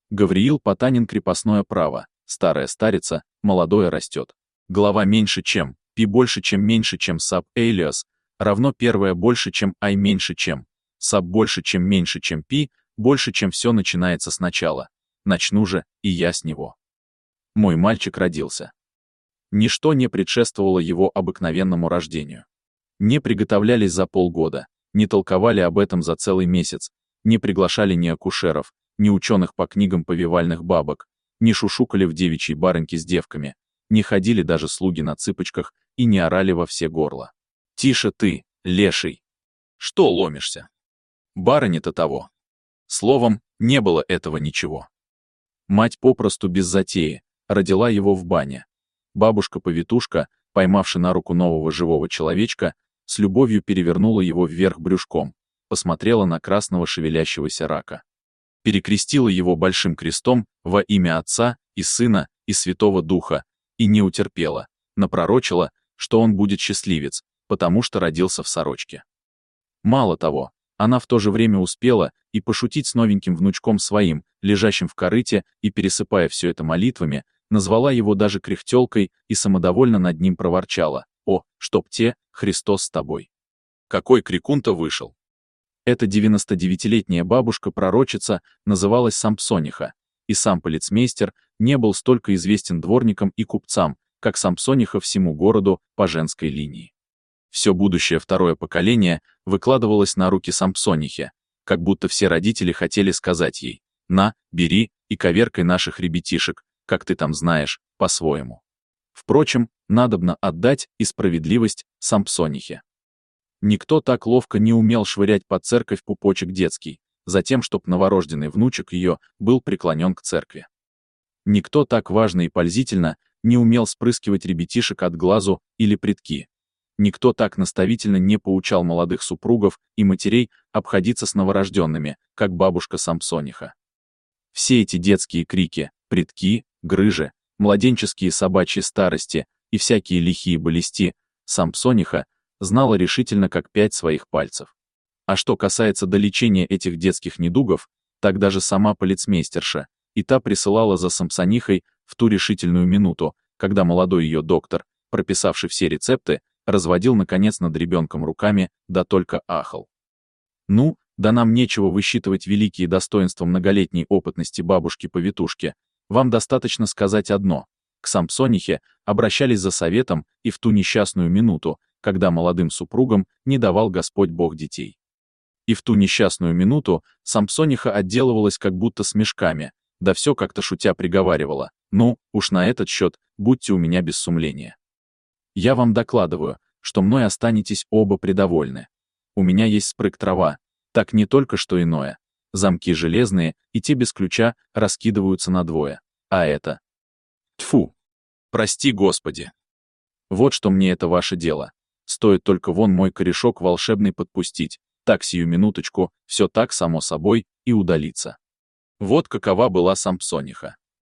Гавриил Потанин. Крепостное право. Старая старица, молодое растет. Глава меньше чем, пи больше чем меньше чем саб элиас, равно первое больше чем ай меньше чем, саб больше чем меньше чем пи, больше чем все начинается сначала. Начну же, и я с него. Мой мальчик родился. Ничто не предшествовало его обыкновенному рождению. Не приготовлялись за полгода, не толковали об этом за целый месяц, не приглашали ни акушеров, ни ученых по книгам повивальных бабок, не шушукали в девичьей барыньке с девками, не ходили даже слуги на цыпочках и не орали во все горла. «Тише ты, леший! Что ломишься? Барыня-то того!» Словом, не было этого ничего. Мать попросту без затеи, родила его в бане. Бабушка-повитушка, поймавши на руку нового живого человечка, с любовью перевернула его вверх брюшком, посмотрела на красного шевелящегося рака. Перекрестила его большим крестом во имя Отца и Сына и Святого Духа, и не утерпела, напророчила, что он будет счастливец, потому что родился в сорочке. Мало того, она в то же время успела и пошутить с новеньким внучком своим, лежащим в корыте, и, пересыпая все это молитвами, назвала его даже кряхтелкой и самодовольно над ним проворчала: «О, чтоб те, Христос с тобой!» Какой крикун-то вышел! Эта 99-летняя бабушка-пророчица называлась Сампсониха, и сам полицмейстер не был столько известен дворникам и купцам, как Сампсониха всему городу по женской линии. Все будущее второе поколение выкладывалось на руки Сампсонихе, как будто все родители хотели сказать ей: «На, бери и коверкай наших ребятишек, как ты там знаешь, по-своему». Впрочем, надобно отдать и справедливость Сампсонихе. Никто так ловко не умел швырять под церковь пупочек детский, затем, чтоб новорожденный внучек ее был преклонен к церкви. Никто так важно и пользительно не умел спрыскивать ребятишек от глазу или прядки. Никто так наставительно не поучал молодых супругов и матерей обходиться с новорожденными, как бабушка Сампсониха. Все эти детские крики, прядки, грыжи, младенческие собачьи старости и всякие лихие болести Сампсониха знала решительно как 5 своих пальцев. А что касается долечения этих детских недугов, так даже сама полицмейстерша, и та присылала за Сампсонихой в ту решительную минуту, когда молодой ее доктор, прописавший все рецепты, разводил наконец над ребенком руками, да только ахал. Ну, да нам нечего высчитывать великие достоинства многолетней опытности бабушки-повитушки, вам достаточно сказать одно: к Сампсонихе обращались за советом и в ту несчастную минуту, когда молодым супругам не давал Господь Бог детей. И в ту несчастную минуту Сампсониха отделывалась как будто с мешками, да все как-то шутя приговаривала: «Ну, уж на этот счет будьте у меня без сумления. Я вам докладываю, что мной останетесь оба предовольны. У меня есть спрыг трава, так не только что иное. Замки железные, и те без ключа раскидываются надвое. А это... Тьфу! Прости, Господи! Вот что мне это ваше дело. Стоит только вон мой корешок волшебный подпустить, так сию минуточку, все так само собой и удалится». Вот какова была Сампсониха.